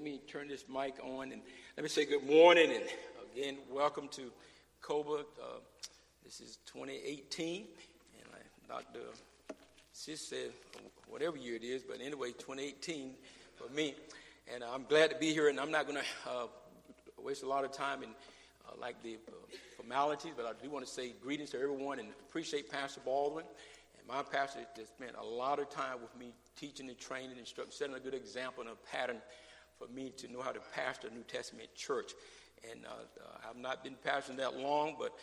me turn this mic on and let me say good morning and again, welcome to COBA. This is 2018, and Dr. Sis said whatever year it is, but anyway, 2018 for me. And I'm glad to be here, and I'm not going to waste a lot of time in like the formalities, but I do want to say greetings to everyone and appreciate Pastor Baldwin. And my pastor has spent a lot of time with me teaching and training, instructing, setting a good example and a pattern for me to know how to pastor a New Testament church. And I've not been pastoring that long, but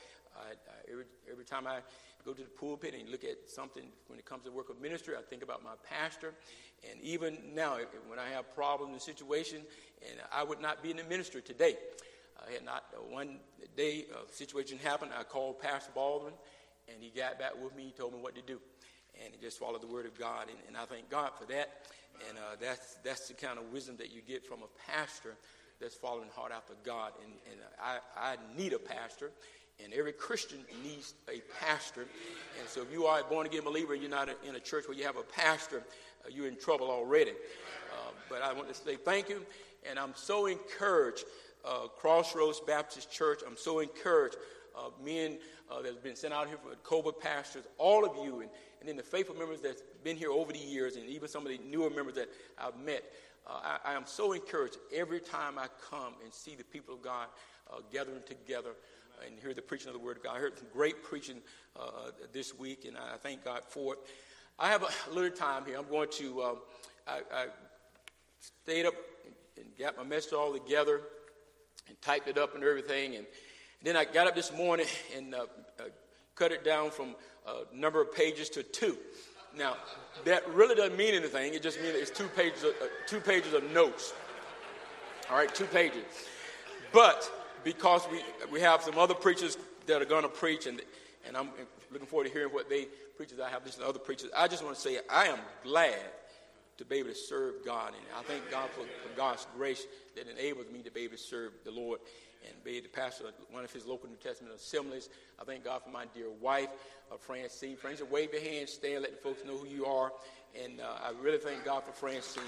every time I go to the pulpit and look at something when it comes to work of ministry, I think about my pastor. And even now, when I have problems and situations, and I would not be in the ministry today. I had not one day a situation happened. I called Pastor Baldwin, and he got back with me. He told me what to do, and he just followed the word of God. And I thank God for that. And that's the kind of wisdom that you get from a pastor that's following hard after God. And I need a pastor, and every Christian needs a pastor. And so if you are a born-again believer and you're not in a church where you have a pastor, you're in trouble already. But I want to say thank you, and I'm so encouraged. Crossroads Baptist Church, I'm so encouraged. Men that's been sent out here for COBA pastors, all of you, and then the faithful members that's been here over the years, and even some of the newer members that I've met. I am so encouraged every time I come and see the people of God gathering together and hear the preaching of the Word of God. I heard some great preaching this week, and I thank God for it. I have a little time here. I'm going to, I stayed up and got my message all together and typed it up and everything. And then I got up this morning and cut it down from a number of pages to 2. Now, that really doesn't mean anything. It just means it's 2 pages of notes. All right, 2 pages. But because we have some other preachers that are going to preach, and I'm looking forward to hearing what they preachers I have listened to other preachers. I just want to say I am glad to be able to serve God, and I thank God for God's grace that enables me to be able to serve the Lord and be able to pastor one of his local New Testament assemblies. I thank God for my dear wife, Francine. Francine, wave your hands, stand, let the folks know who you are. And I really thank God for Francine.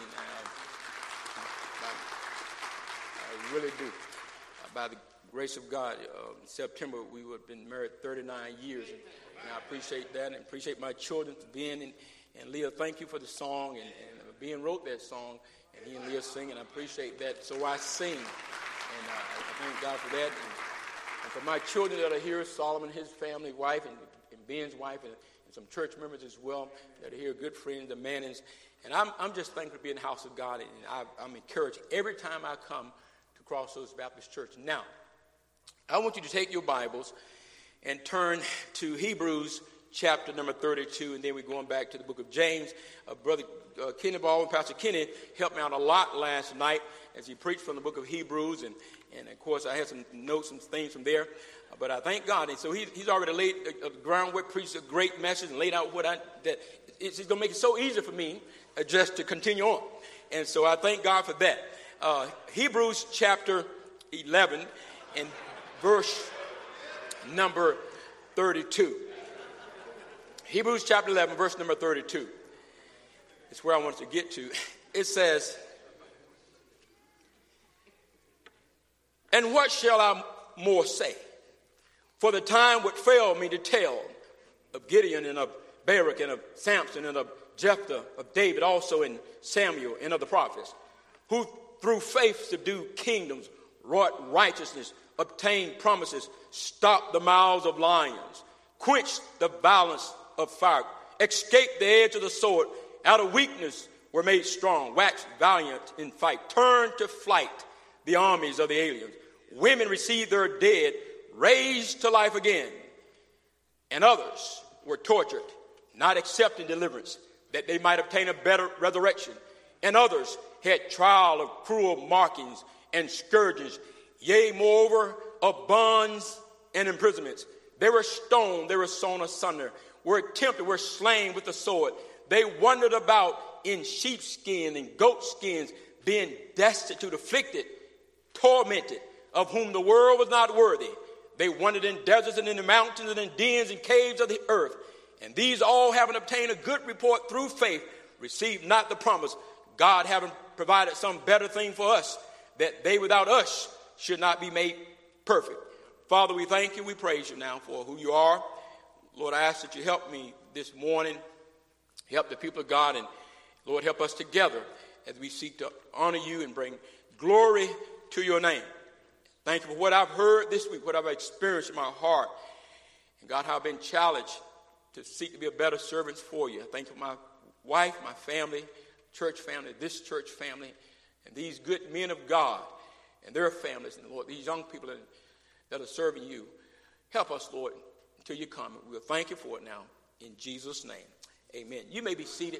I really do. By the grace of God, in September, we would have been married 39 years. And I appreciate that and appreciate my children for being and Leah, thank you for the song. And Ben wrote that song, and he and Leah sing, and I appreciate that. So I sing. And I thank God for that. And for my children that are here, Solomon, his family, wife, and Ben's wife, and some church members as well that are here, good friends, the Mannings. And I'm just thankful to be in the house of God, and I'm encouraged every time I come to Crossroads Baptist Church. Now, I want you to take your Bibles and turn to Hebrews chapter number 32, and then we're going back to the book of James. Brother Kenny Baldwin, Pastor Kenny, helped me out a lot last night as he preached from the book of Hebrews, and of course I had some notes, some things from there, but I thank God. And so he's already laid the groundwork, preached a great message, and laid out that it's going to make it so easy for me just to continue on. And so I thank God for that. Hebrews chapter 11 and verse number 32. Hebrews chapter 11, verse number 32. It's where I want to get to. It says, "And what shall I more say? For the time would fail me to tell of Gideon and of Barak and of Samson and of Jephthah, of David also and Samuel and of the prophets, who through faith subdued kingdoms, wrought righteousness, obtained promises, stopped the mouths of lions, quenched the violence of fire, escaped the edge of the sword, out of weakness were made strong, waxed valiant in fight, turned to flight the armies of the aliens. Women received their dead, raised to life again, and others were tortured, not accepting deliverance, that they might obtain a better resurrection. And others had trial of cruel mockings and scourgings, yea, moreover, of bonds and imprisonments. They were stoned, they were sawn asunder, were tempted, were slain with the sword. They wandered about in sheepskin and goatskins, being destitute, afflicted, tormented, of whom the world was not worthy. They wandered in deserts and in the mountains and in dens and caves of the earth. And these all, having obtained a good report through faith, received not the promise, God having provided some better thing for us, that they without us should not be made perfect. Father, we thank you. We praise you now for who you are. Lord, I ask that you help me this morning. Help the people of God. And Lord, help us together as we seek to honor you and bring glory to your name. Thank you for what I've heard this week, what I've experienced in my heart. And God, how I've been challenged to seek to be a better servant for you. I thank you for my wife, my family, church family, this church family, and these good men of God and their families. And Lord, these young people that are serving you. Help us, Lord, until you come. We'll thank you for it now. In Jesus' name, amen. You may be seated.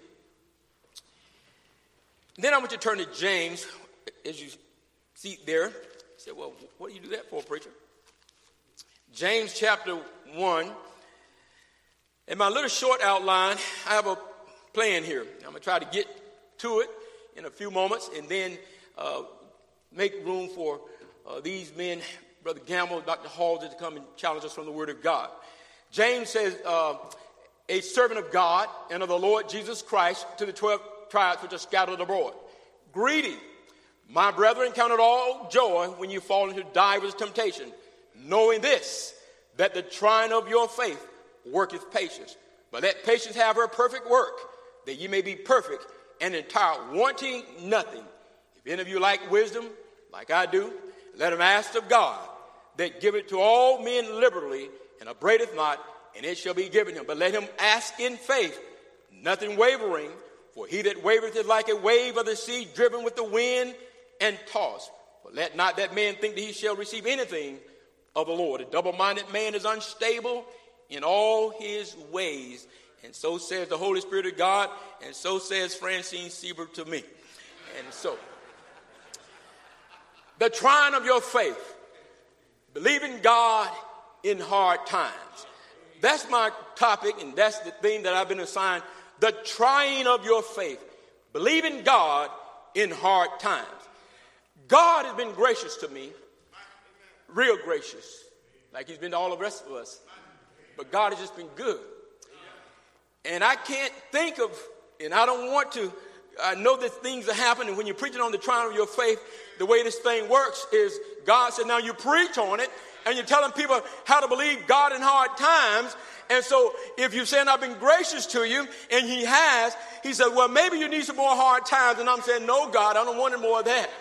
Then I want you to turn to James. As you see there, you say, well, what do you do that for, preacher? James chapter 1. In my little short outline, I have a plan here. I'm going to try to get to it in a few moments and then make room for these men, Brother Gamble, Dr. Halsey, to come and challenge us from the Word of God. James says, a servant of God and of the Lord Jesus Christ to the 12 tribes which are scattered abroad. Greeting, my brethren, count it all joy when you fall into divers temptation, knowing this, that the trying of your faith worketh patience. But let patience have her perfect work, that ye may be perfect and entire, wanting nothing. If any of you lack wisdom, like I do, let him ask of God, that giveth to all men liberally, and upbraideth not, and it shall be given him. But let him ask in faith, nothing wavering, for he that wavereth is like a wave of the sea, driven with the wind and tossed. But let not that man think that he shall receive anything of the Lord. A double-minded man is unstable in all his ways. And so says the Holy Spirit of God, and so says Francine Sieber to me. And so, the trying of your faith, believing God in hard times. That's my topic, and that's the thing that I've been assigned. The trying of your faith, believing God in hard times. God has been gracious to me, real gracious, like he's been to all the rest of us. But God has just been good. And I can't think of, and I don't want to, I know that things are happening. When you're preaching on the trial of your faith, the way this thing works is God said, now you preach on it, and you're telling people how to believe God in hard times. And so if you're saying I've been gracious to you, and he has, he said, well, maybe you need some more hard times. And I'm saying, no, God, I don't want any more of that.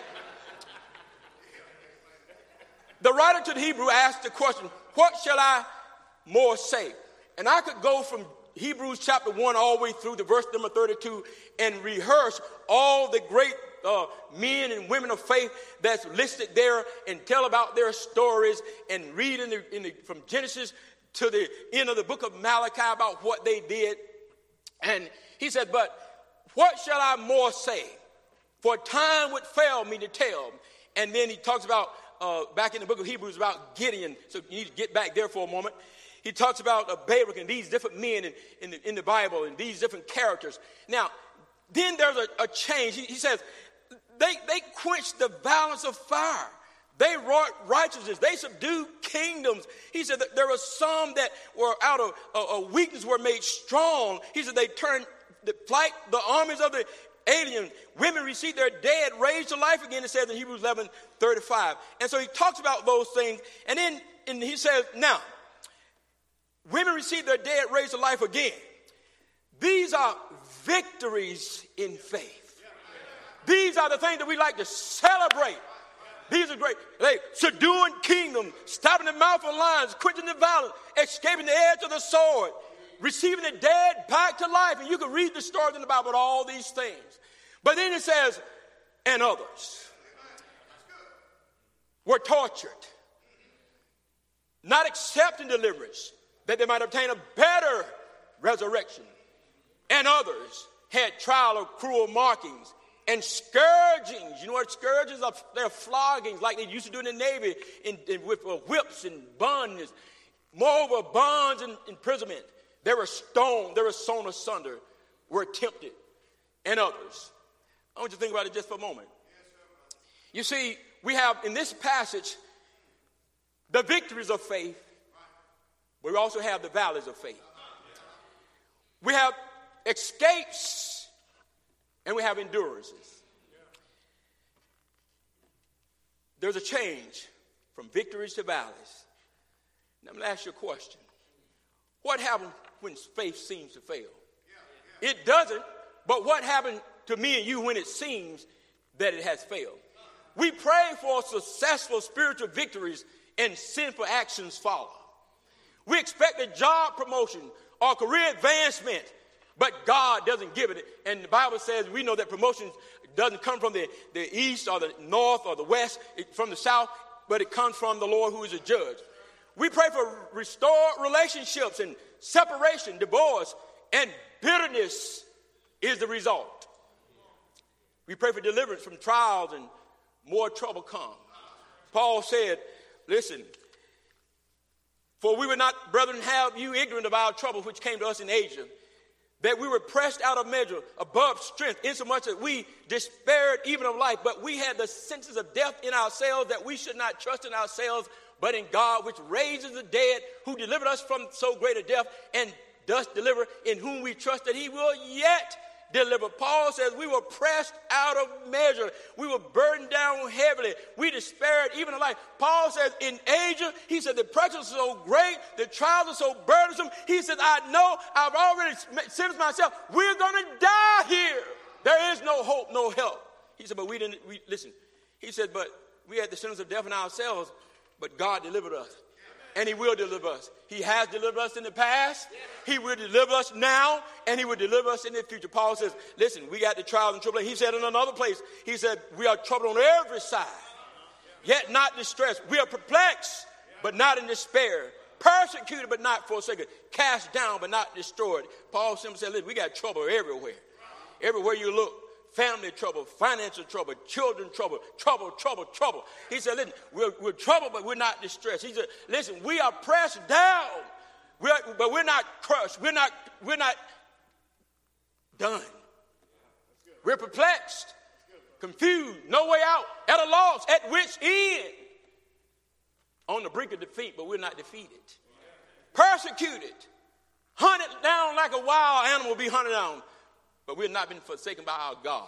The writer to the Hebrew asked the question, what shall I more say? And I could go from Hebrews chapter 1 all the way through to verse number 32 and rehearse all the great men and women of faith that's listed there and tell about their stories and read from Genesis to the end of the book of Malachi about what they did. And he said, but what shall I more say? For time would fail me to tell. And then he talks about, back in the book of Hebrews, about Gideon. So you need to get back there for a moment. He talks about Barak and these different men in the Bible and these different characters. Now, then there's a change. He says, they quenched the violence of fire. They wrought righteousness. They subdued kingdoms. He said that there were some that were out of weakness were made strong. He said they turned the armies of the alien. Women received their dead, raised to life again, it says in Hebrews 11:35. And so he talks about those things. And then he says, now, women received their dead, raised to life again. These are victories in faith. These are the things that we like to celebrate. These are great. They subduing kingdoms, stopping the mouth of lions, quenching the violence, escaping the edge of the sword, receiving the dead back to life. And you can read the stories in the Bible about all these things. But then it says, and others were tortured, not accepting deliverance, that they might obtain a better resurrection. And others had trial of cruel markings and scourgings. You know what scourgings are? They're floggings like they used to do in the Navy with whips and bonds. Moreover, bonds and imprisonment. They were stoned. They were sown asunder. Were tempted. And others. I want you to think about it just for a moment. You see, we have in this passage the victories of faith. But we also have the valleys of faith. We have escapes and we have endurances. there's a change from victories to valleys. Now, I'm going to ask you a question. What happens when faith seems to fail? It doesn't, but what happened to me and you when it seems that it has failed? We pray for successful spiritual victories and sinful actions follow. We expect a job promotion or career advancement, but God doesn't give it. And the Bible says we know that promotion doesn't come from the east or the north or the west, from the south, but it comes from the Lord who is a judge. We pray for restored relationships, and separation, divorce, and bitterness is the result. We pray for deliverance from trials and more trouble come. Paul said, listen, for we would not, brethren, have you ignorant of our trouble which came to us in Asia, that we were pressed out of measure, above strength, insomuch that we despaired even of life. But we had the sentence of death in ourselves, that we should not trust in ourselves, but in God, which raises the dead, who delivered us from so great a death, and does deliver, in whom we trust that he will yet deliver. Paul says we were pressed out of measure. We were burdened down heavily. We despaired even of life. Paul says in Asia, he said the pressure is so great, the trials are so burdensome. He says, I know, I've already sentenced myself. We're going to die here. There is no hope, no help. He said, but listen. He said, but we had the sentence of death in ourselves, but God delivered us. And he will deliver us. He has delivered us in the past. He will deliver us now. And he will deliver us in the future. Paul says, listen, we got the trials and tribulations. He said in another place, he said, we are troubled on every side, yet not distressed. We are perplexed, but not in despair. Persecuted, but not forsaken. Cast down, but not destroyed. Paul simply said, listen, we got trouble everywhere. Everywhere you look. Family trouble, financial trouble, children trouble, trouble. He said, listen, we're troubled, but we're not distressed. He said, listen, we are pressed down, but we're not crushed. We're not done. We're perplexed, confused, no way out, at a loss, at which end? On the brink of defeat, but we're not defeated. Persecuted, hunted down like a wild animal be hunted down. But we have not been forsaken by our God.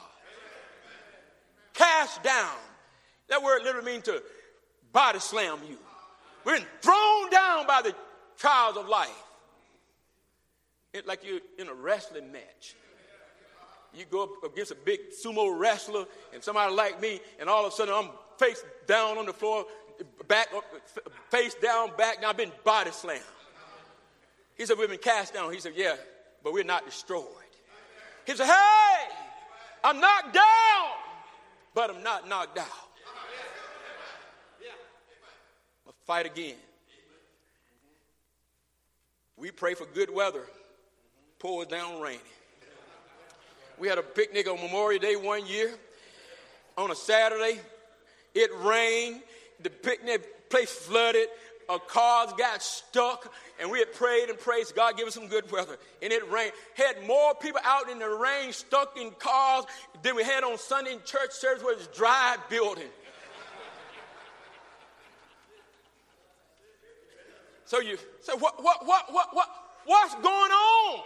Cast down. That word literally means to body slam you. We're thrown down by the trials of life. It's like you're in a wrestling match. You go up against a big sumo wrestler and somebody like me, and all of a sudden I'm face down on the floor, back up, face down, back. Now I've been body slammed. He said, we've been cast down. He said, yeah, but we're not destroyed. He said, hey, I'm knocked down, but I'm not knocked out. I'll fight again. We pray for good weather. Pours down raining. We had a picnic on Memorial Day one year. On a Saturday, it rained. The picnic place flooded. Our cars got stuck, and we had prayed and praised God, give us some good weather. And it rained. Had more people out in the rain, stuck in cars, than we had on Sunday in church service where it's dry building. So you say, what's going on?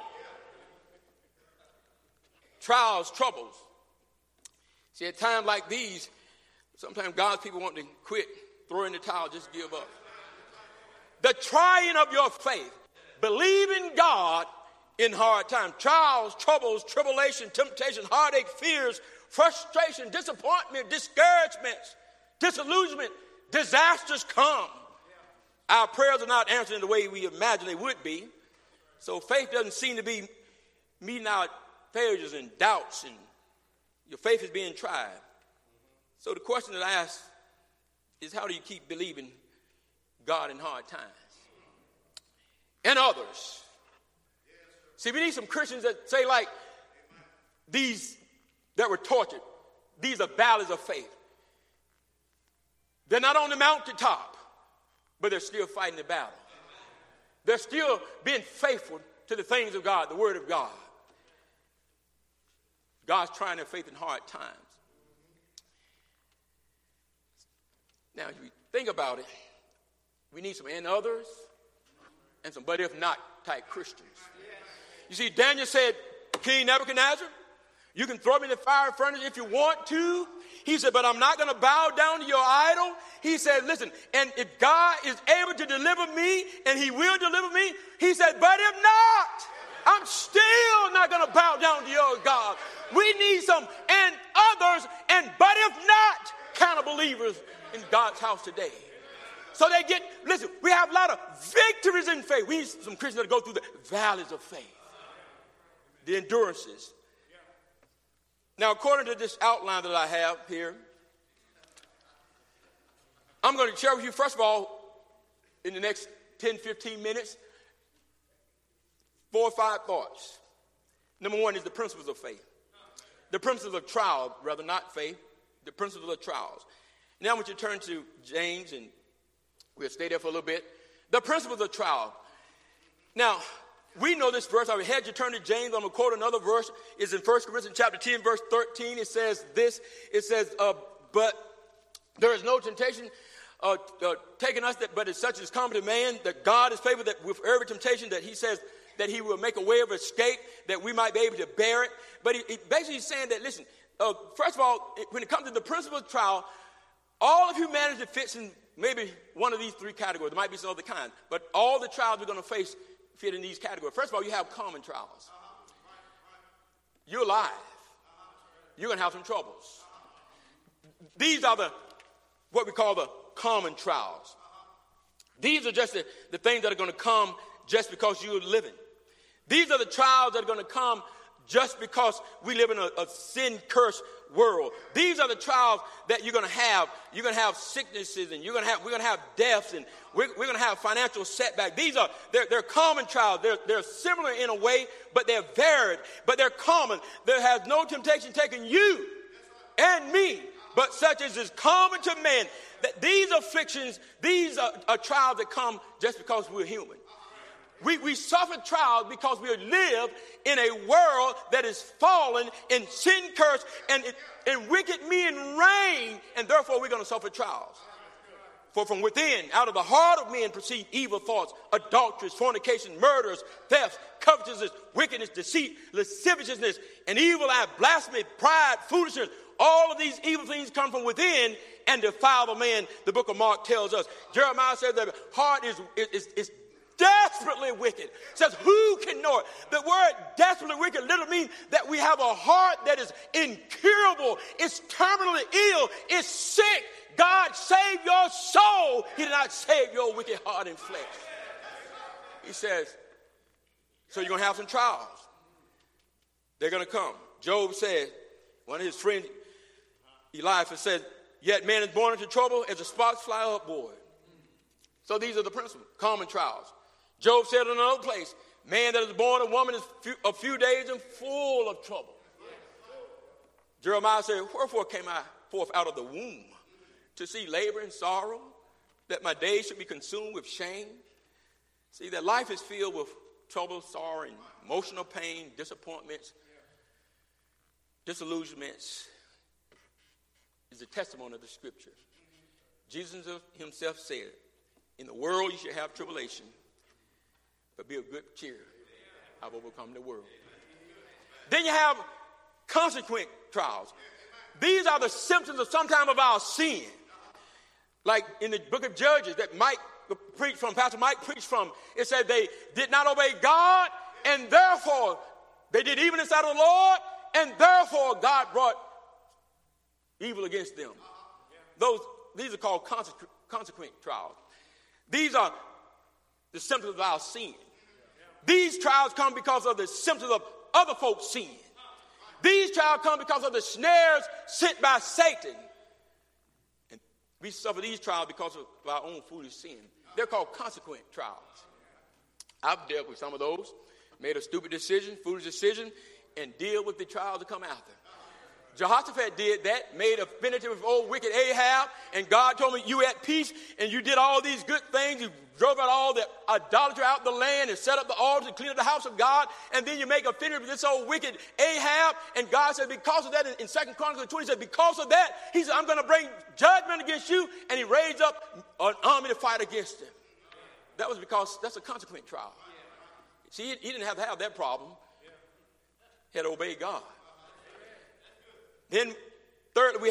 Trials, troubles. See, at times like these, sometimes God's people want to quit, throw in the towel, just give up. The trying of your faith. Believe in God in hard times. Trials, troubles, tribulation, temptation, heartache, fears, frustration, disappointment, discouragements, disillusionment, disasters come. Our prayers are not answered in the way we imagine they would be. So faith doesn't seem to be meeting our failures and doubts, and your faith is being tried. So the question that I ask is, how do you keep believing God in hard times? And others. See, we need some Christians that say, like, these that were tortured, these are valleys of faith. They're not on the mountaintop, but they're still fighting the battle. They're still being faithful to the things of God, the word of God. God's trying their faith in hard times. Now, if you think about it, we need some and others and some but if not type Christians. You see, Daniel said, King Nebuchadnezzar, you can throw me in the fire furnace if you want to. He said, but I'm not going to bow down to your idol. He said, listen, and if God is able to deliver me, and he will deliver me, he said, but if not, I'm still not going to bow down to your God. We need some and others, and but if not, kind of believers in God's house today. So they get, listen, we have a lot of victories in faith. We need some Christians that go through the valleys of faith, the endurances. Now, according to this outline that I have here, I'm going to share with you, first of all, in the next 10, 15 minutes, 4 or 5 thoughts. Number one is the principles of faith. The principles of trial, rather not faith, the principles of trials. Now I want you to turn to James, and we'll stay there for a little bit. The principles of trial. Now, we know this verse. I had you turn to James. I'm going to quote another verse. It's in 1 Corinthians chapter 10, verse 13. It says this. It says, but there is no temptation taking us, but it's such as common to man, that God is faithful that with every temptation that he says that he will make a way of escape, that we might be able to bear it. But he basically is saying that, listen, first of all, when it comes to the principle of trial, all of humanity fits in maybe one of these 3 categories. There might be some other kind, but all the trials we're going to face fit in these categories. First of all, you have common trials. You're alive. You're going to have some troubles. These are what we call the common trials. These are just the things that are going to come just because you're living. These are the trials that are going to come just because we live in a sin-cursed world. These are the trials that you're going to have. You're going to have sicknesses, and we're going to have deaths, and we're going to have financial setbacks. They're common trials. They're similar in a way, but they're varied, but they're common. There has no temptation taken you and me, but such as is common to men. That these afflictions, these are trials that come just because we're human. We suffer trials because we live in a world that is fallen in sin curse and wicked men reign, and therefore we're going to suffer trials. For from within, out of the heart of men proceed evil thoughts, adulteries, fornication, murders, thefts, covetousness, wickedness, deceit, lasciviousness, and evil eye, blasphemy, pride, foolishness. All of these evil things come from within and defile the man, the book of Mark tells us. Jeremiah said that the heart is desperately wicked. Says, who can know it? The word desperately wicked literally means that we have a heart that is incurable. It's terminally ill. It's sick. God saved your soul. He did not save your wicked heart and flesh. He says, so you're going to have some trials. They're going to come. Job said, one of his friends, Eliphaz, said, yet man is born into trouble as the sparks fly upward. So these are the principles, common trials. Job said in another place, man that is born of woman is a few days and full of trouble. Jeremiah said, wherefore came I forth out of the womb to see labor and sorrow, that my days should be consumed with shame? See, that life is filled with trouble, sorrow, and emotional pain, disappointments, disillusionments. Is the testimony of the scriptures. Jesus himself said, in the world you should have tribulation, but be of good cheer. I've overcome the world. Then you have consequent trials. These are the symptoms of sometime of our sin. Like in the book of Judges that Pastor Mike preached from, it said they did not obey God, and therefore they did evil inside of the Lord, and therefore God brought evil against them. These are called consequent trials. These are the symptoms of our sin. These trials come because of the symptoms of other folks' sin. These trials come because of the snares sent by Satan. And we suffer these trials because of our own foolish sin. They're called consequent trials. I've dealt with some of those, made a stupid decision, foolish decision, and deal with the trials that come after. Jehoshaphat did that, made affinity with old wicked Ahab, and God told me, you at peace, and you did all these good things. You drove out all the idolatry out the land and set up the altars and cleaned up the house of God, and then you make affinity with this old wicked Ahab, and God said because of that, in 2 Chronicles 20, he said because of that, he said I'm going to bring judgment against you, and he raised up an army to fight against him. That was because that's a consequent trial. See, he didn't have to have that problem. He had to obey God. Then, thirdly, we have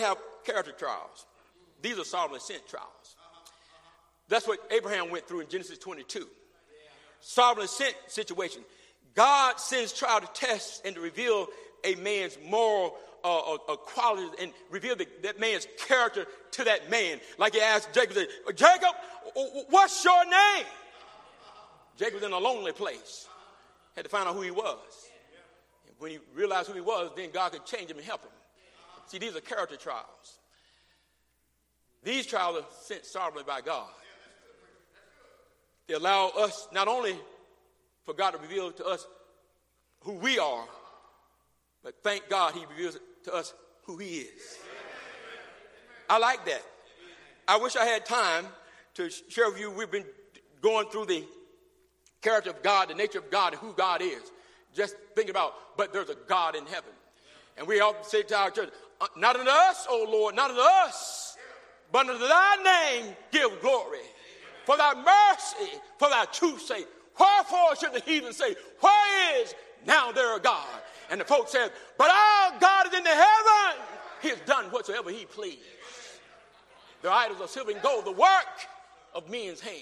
character trials. These are sovereign sent trials. That's what Abraham went through in Genesis 22. Sovereign sent situation. God sends trial to test and to reveal a man's moral qualities and reveal that man's character to that man. Like he asked Jacob, said, Jacob, what's your name? Jacob was in a lonely place. Had to find out who he was. And when he realized who he was, then God could change him and help him. See, these are character trials. These trials are sent sovereignly by God. They allow us not only for God to reveal to us who we are, but thank God he reveals to us who he is. I like that. I wish I had time to share with you. We've been going through the character of God, the nature of God, and who God is. Just think about, but there's a God in heaven. And we often say to our church, not unto us, O Lord, not unto us, but unto thy name give glory. For thy mercy, for thy truth's sake. Wherefore should the heathen say, where is now their God? And the folks said, but our God is in the heaven. He has done whatsoever he pleased. Their idols are silver and gold, the work of men's hands.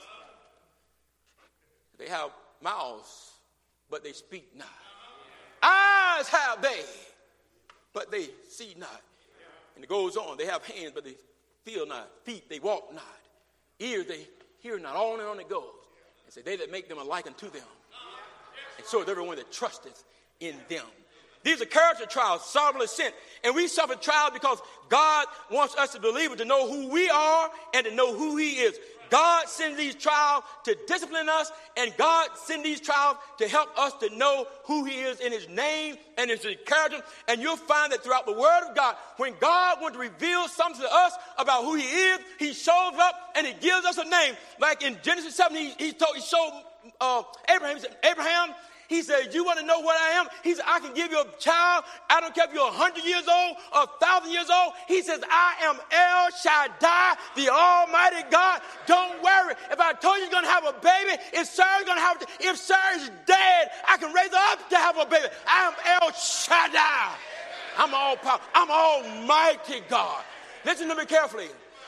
They have mouths, but they speak not. Eyes have they, but they see not. And it goes on. They have hands, but they feel not. Feet, they walk not. Ears, they hear not. On and on it goes. And say, they that make them are like unto them. And so is everyone that trusteth in them. These are character trials, sovereignly sent. And we suffer trials because God wants us as believers to know who we are and to know who he is. God sends these trials to discipline us, and God sends these trials to help us to know who he is in his name and in his character. And you'll find that throughout the word of God, when God wants to reveal something to us about who he is, he shows up and he gives us a name. Like in Genesis 7, he showed Abraham. He said, Abraham, he said, you want to know what I am? He said, I can give you a child. I don't care if you're 100 years old or 1,000 years old. He says, I am El Shaddai, the Almighty God. Don't worry. If I told you you're going to have a baby, if Sarah's going to have, if Sarah's dead, I can raise her up to have a baby. I am El Shaddai. I'm all powerful. I'm Almighty God. Listen to me carefully.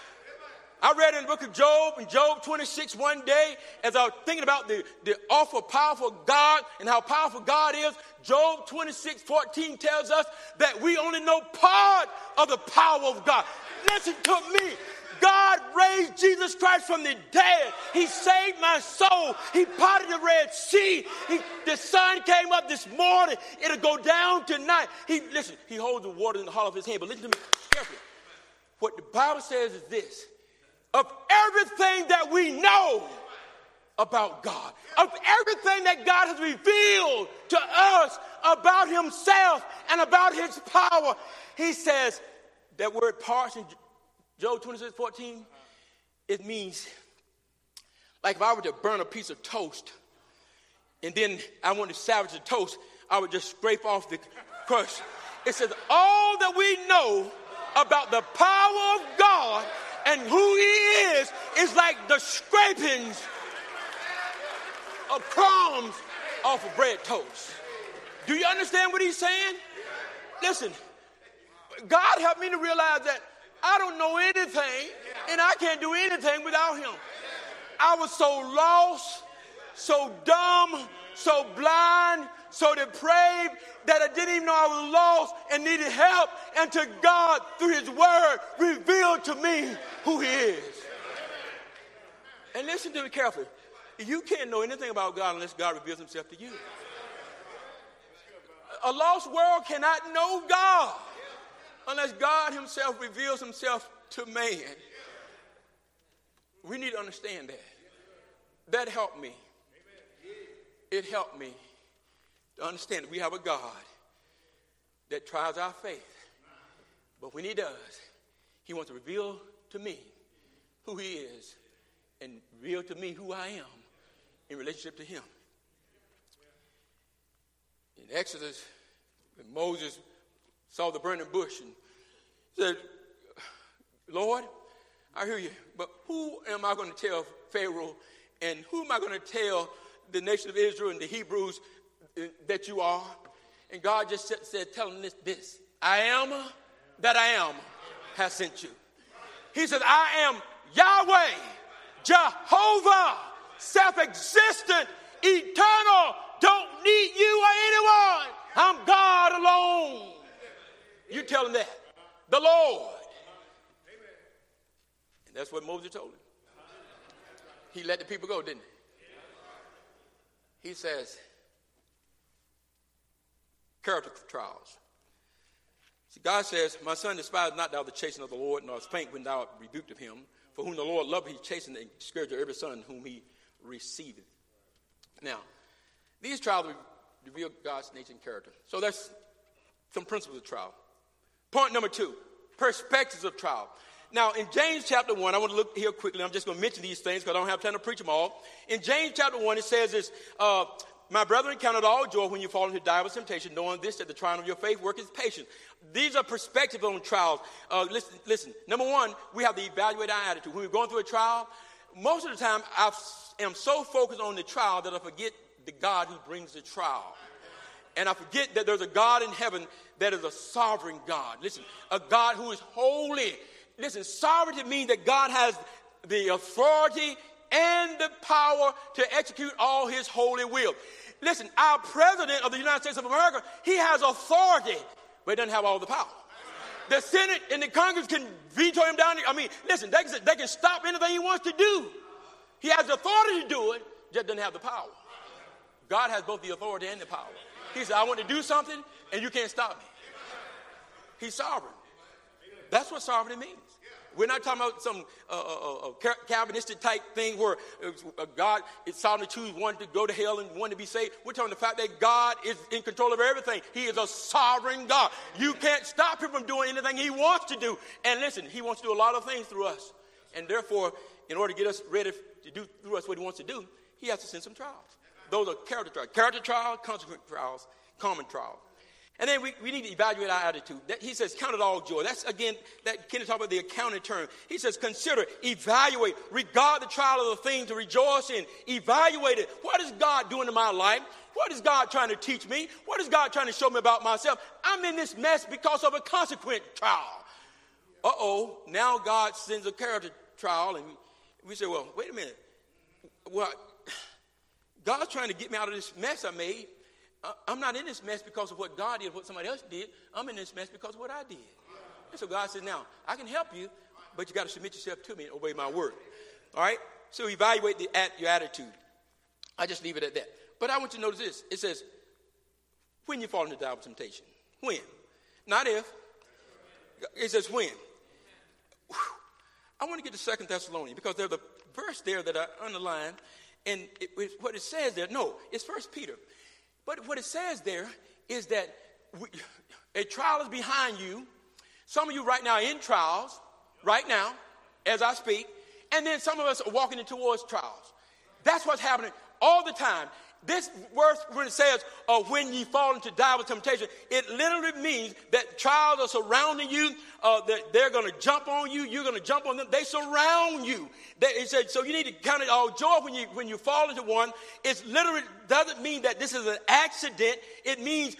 I read in the book of Job, in Job 26, one day, as I was thinking about the awful, powerful God and how powerful God is, Job 26:14 tells us that we only know part of the power of God. Listen to me. God raised Jesus Christ from the dead. He saved my soul. He parted the Red Sea. The sun came up this morning. It'll go down tonight. He holds the water in the hollow of his hand. But listen to me carefully. What the Bible says is this. Of everything that we know about God, of everything that God has revealed to us about himself and about his power, he says that word parts in Job 26:14, it means like if I were to burn a piece of toast and then I wanted to salvage the toast, I would just scrape off the crust. It says all that we know about the power of God and who he is like the scrapings of crumbs off of bread toast. Do you understand what he's saying? Listen, God helped me to realize that I don't know anything and I can't do anything without him. I was so lost, so dumb, so blind, so depraved that I didn't even know I was lost and needed help. And to God, through his word, revealed to me who he is. And listen to me carefully. You can't know anything about God unless God reveals himself to you. A lost world cannot know God unless God himself reveals himself to man. We need to understand that. That helped me. It helped me to understand that we have a God that tries our faith. But when he does, he wants to reveal to me who he is and reveal to me who I am in relationship to him. In Exodus, when Moses saw the burning bush and said, Lord, I hear you, but who am I going to tell Pharaoh and who am I going to tell the nation of Israel and the Hebrews that you are? And God just said, tell them this, I am that I am. has sent you. He says, I am Yahweh, Jehovah, self-existent, eternal, don't need you or anyone. I'm God alone. You tell him that. The Lord. And that's what Moses told him. He let the people go, didn't he? He says, character trials. See, God says, my son, despise not thou the chastening of the Lord, nor faint when thou art rebuked of him. For whom the Lord loveth, he chasteneth and scourgeth every son whom he receiveth. Now, these trials reveal God's nature and character. So that's some principles of trial. Point number 2, perspectives of trial. Now, in James chapter 1, I want to look here quickly. I'm just going to mention these things because I don't have time to preach them all. In James chapter 1, it says this, my brethren, count it all joy when you fall into diverse temptation, knowing this, that the trying of your faith worketh patience. These are perspectives on trials. Listen. Number 1, we have to evaluate our attitude. When we're going through a trial, most of the time I am so focused on the trial that I forget the God who brings the trial. And I forget that there's a God in heaven that is a sovereign God. Listen, a God who is holy. Listen, sovereignty means that God has the authority and the power to execute all his holy will. Listen, our president of the United States of America, he has authority, but he doesn't have all the power. The Senate and the Congress can veto him down. I mean, listen, they can stop anything he wants to do. He has the authority to do it, just doesn't have the power. God has both the authority and the power. He said, I want to do something, and you can't stop me. He's sovereign. That's what sovereignty means. We're not talking about some Calvinistic type thing where God is sovereign to choose one to go to hell and one to be saved. We're talking the fact that God is in control of everything. He is a sovereign God. You can't stop him from doing anything he wants to do. And listen, he wants to do a lot of things through us. And therefore, in order to get us ready to do through us what he wants to do, he has to send some trials. Those are character trials. Character trials, consequent trials, common trials. And then we need to evaluate our attitude. He says, count it all joy. That's, again, that Kenny talked about the accounting term. He says, consider, evaluate, regard the trial of the thing to rejoice in. Evaluate it. What is God doing in my life? What is God trying to teach me? What is God trying to show me about myself? I'm in this mess because of a consequent trial. Now God sends a character trial. And we say, well, wait a minute. What? God's trying to get me out of this mess I made. I'm not in this mess because of what God did or what somebody else did. I'm in this mess because of what I did. And so God says, now, I can help you, but you got to submit yourself to me and obey my word. All right? So evaluate your attitude. I just leave it at that. But I want you to notice this. It says, when you fall into direct temptation. When? Not if. It says when. Whew. I want to get to 2 Thessalonians because there's a verse there that I underlined. And what it says there, no, it's 1 Peter. But what it says there is that a trial is behind you. Some of you right now are in trials, right now, as I speak. And then some of us are walking towards trials. That's what's happening all the time. This verse, when it says, when ye fall into diverse temptation, it literally means that trials are surrounding you. That they're going to jump on you. You're going to jump on them. They surround you. It said, so you need to count it all joy when you fall into one. It literally doesn't mean that this is an accident. It means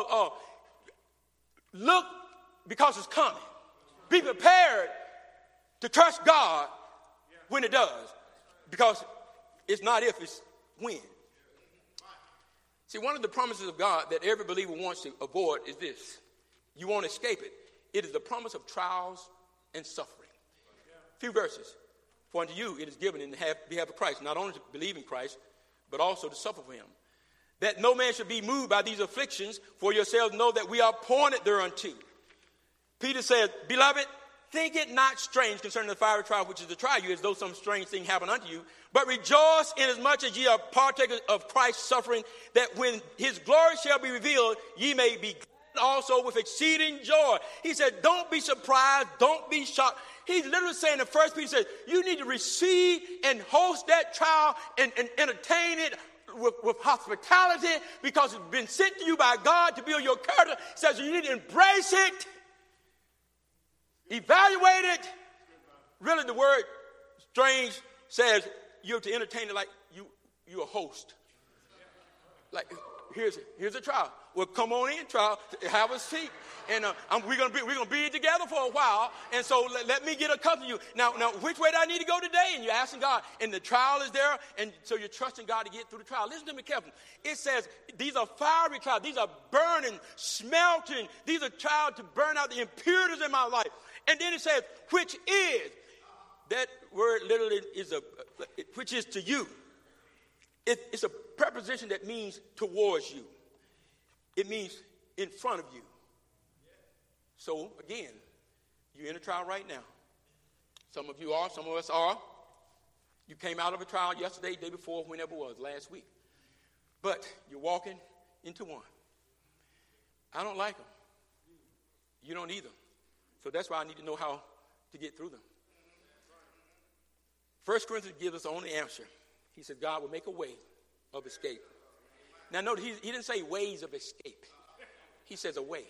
look because it's coming. Be prepared to trust God when it does. Because it's not if, it's when. See, one of the promises of God that every believer wants to avoid is this. You won't escape it. It is the promise of trials and suffering. A few verses. For unto you it is given in behalf of Christ, not only to believe in Christ, but also to suffer for him. That no man should be moved by these afflictions, for yourselves know that we are appointed thereunto. Peter said, beloved, think it not strange concerning the fiery trial which is to try you, as though some strange thing happened unto you. But rejoice inasmuch as ye are partakers of Christ's suffering, that when his glory shall be revealed, ye may be glad also with exceeding joy. He said, don't be surprised, don't be shocked. He's literally saying in 1 Peter says, you need to receive and host that trial and entertain it with hospitality because it's been sent to you by God to build your character. He says you need to embrace it, evaluate it. Really, the word strange says you have to entertain it like you're a host. Like, here's a trial. Well, come on in, trial. Have a seat. And we're gonna be together for a while. And so let me get accustomed to you. Now, which way do I need to go today? And you're asking God. And the trial is there. And so you're trusting God to get through the trial. Listen to me carefully. It says these are fiery trials. These are burning, smelting. These are trials to burn out the impurities in my life. And then it says, which is. That word literally is which is to you. It's a preposition that means towards you. It means in front of you. So, again, you're in a trial right now. Some of you are, some of us are. You came out of a trial yesterday, day before, whenever it was, last week. But you're walking into one. I don't like them. You don't either. So that's why I need to know how to get through them. 1 Corinthians gives us the only answer. He said God will make a way of escape. Now notice he didn't say ways of escape. He says a way.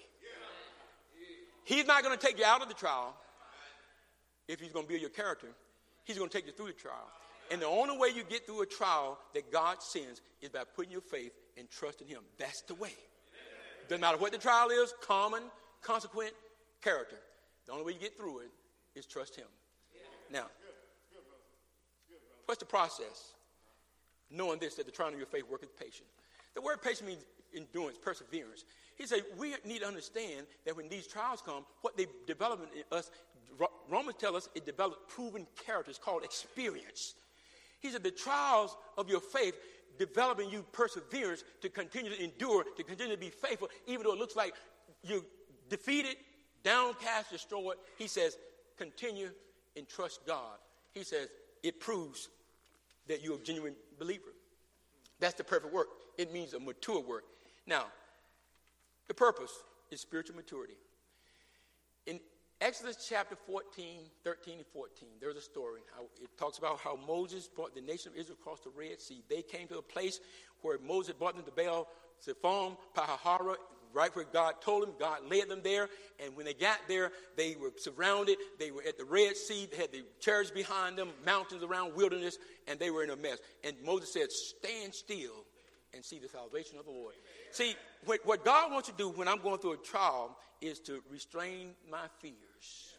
He's not going to take you out of the trial if he's going to build your character. He's going to take you through the trial. And the only way you get through a trial that God sends is by putting your faith and trusting him. That's the way. Doesn't matter what the trial is, common, consequent, character. The only way you get through it is trust him. Now, what's the process? Knowing this, that the trying of your faith worketh patience. The word patience means endurance, perseverance. He said we need to understand that when these trials come, what they develop in us, Romans tell us it develops proven character. It's called experience. He said the trials of your faith develop in you perseverance to continue to endure, to continue to be faithful, even though it looks like you're defeated, downcast, destroyed. He says continue and trust God. He says it proves that you're a genuine believer. That's the perfect work. It means a mature work. Now, the purpose is spiritual maturity. In Exodus chapter 13 and 14, there's a story. It talks about how Moses brought the nation of Israel across the Red Sea. They came to a place where Moses brought them to Baal Zephon, Pahahara, right where God told them. God led them there. And when they got there, they were surrounded. They were at the Red Sea. They had the chariots behind them, mountains around, wilderness, and they were in a mess. And Moses said, stand still and see the salvation of the Lord. See, what God wants to do when I'm going through a trial is to restrain my fears.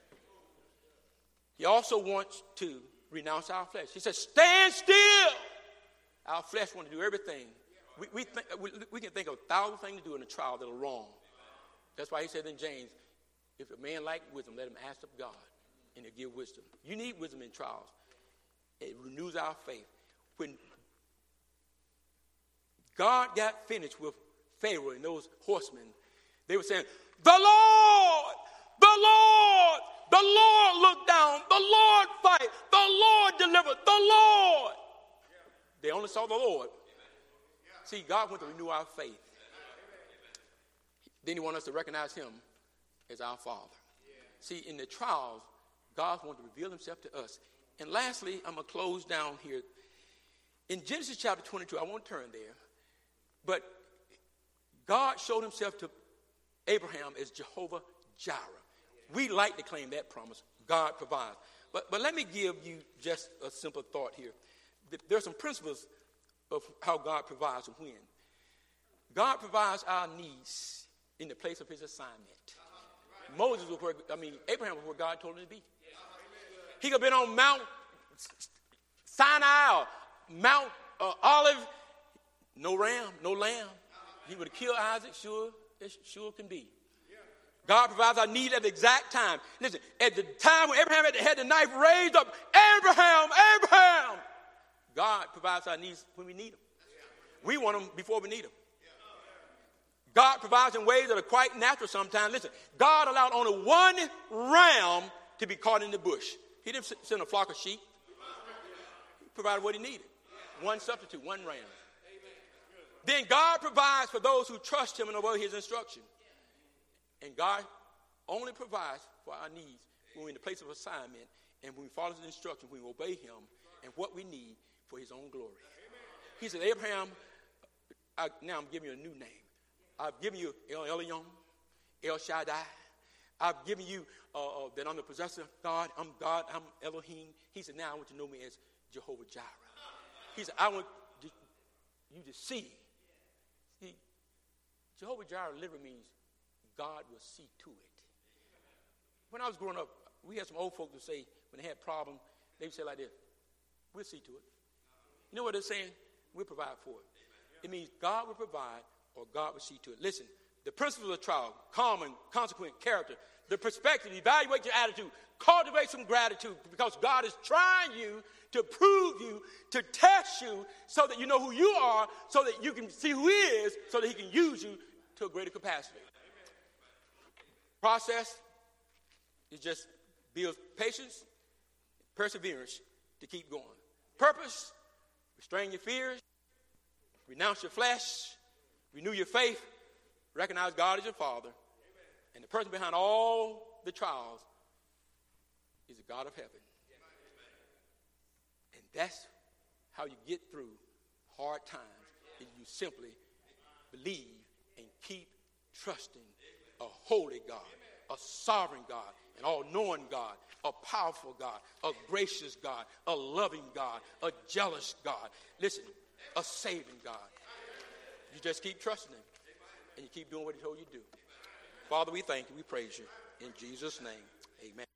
He also wants to renounce our flesh. He says, stand still. Our flesh wants to do everything. We can think of 1,000 things to do in a trial that are wrong. That's why he said in James, if a man lack wisdom, let him ask of God, and he'll give wisdom. You need wisdom in trials. It renews our faith. When God got finished with Pharaoh and those horsemen, they were saying, the Lord, the Lord, the Lord look down, the Lord fight, the Lord deliver, the Lord. They only saw the Lord. See, God wants to renew our faith. Then he wants us to recognize him as our Father. See, in the trials, God wants to reveal himself to us. And lastly, I'm going to close down here. In Genesis chapter 22, I won't turn there, but God showed himself to Abraham as Jehovah Jireh. We like to claim that promise. God provides. But let me give you just a simple thought here. There are some principles of how God provides and when. God provides our needs in the place of his assignment. Moses was Abraham was where God told him to be. He could have been on Mount Sinai or Mount Olive. No ram, no lamb. He would have killed Isaac, sure can be. God provides our need at the exact time. Listen, at the time when Abraham had the knife raised up, Abraham, God provides our needs when we need them. We want them before we need them. God provides in ways that are quite natural sometimes. Listen, God allowed only one ram to be caught in the bush. He didn't send a flock of sheep. He provided what he needed. One substitute, one ram. Then God provides for those who trust him and obey his instruction. And God only provides for our needs when we're in the place of assignment and when we follow his instruction, when we obey him and what we need for his own glory. He said, Abraham, now I'm giving you a new name. I've given you El Elyon, El Shaddai. I've given you that I'm the possessor of God. I'm God. I'm Elohim. He said, now I want you to know me as Jehovah Jireh. He said, I want you to see. Jehovah Jireh literally means God will see to it. When I was growing up, we had some old folks who say, when they had problems, they would say like this, we'll see to it. You know what they're saying? We'll provide for it. It means God will provide or God will see to it. Listen, the principles of trial, calm and consequent character, the perspective, evaluate your attitude, cultivate some gratitude because God is trying you to prove you, to test you so that you know who you are, so that you can see who he is, so that he can use you to a greater capacity. Process is just builds patience, perseverance to keep going. Purpose, restrain your fears, renounce your flesh, renew your faith, recognize God as your Father, and the person behind all the trials is the God of heaven. And that's how you get through hard times, is you simply believe and keep trusting a holy God, a sovereign God, an all-knowing God, a powerful God, a gracious God, a loving God, a jealous God. Listen, a saving God. You just keep trusting him, and you keep doing what he told you to do. Father, we thank you. We praise you. In Jesus' name, amen.